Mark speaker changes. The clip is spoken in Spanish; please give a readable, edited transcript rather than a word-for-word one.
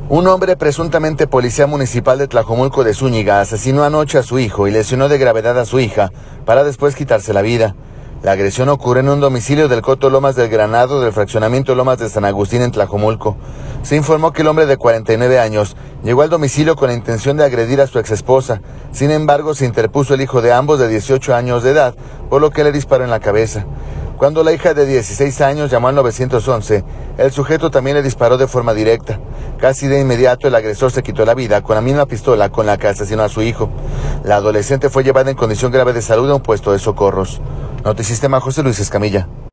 Speaker 1: Un hombre presuntamente policía municipal de Tlajomulco de Zúñiga asesinó anoche a su hijo y lesionó de gravedad a su hija para después quitarse la vida. La agresión ocurrió en un domicilio del Coto Lomas del Granado del fraccionamiento Lomas de San Agustín en Tlajomulco. Se informó que el hombre de 49 años llegó al domicilio con la intención de agredir a su exesposa. Sin embargo, se interpuso el hijo de ambos de 18 años de edad, por lo que le disparó en la cabeza. Cuando la hija de 16 años llamó al 911, el sujeto también le disparó de forma directa. Casi de inmediato el agresor se quitó la vida con la misma pistola con la que asesinó a su hijo. La adolescente fue llevada en condición grave de salud a un puesto de socorros. Notisistema, José Luis Escamilla.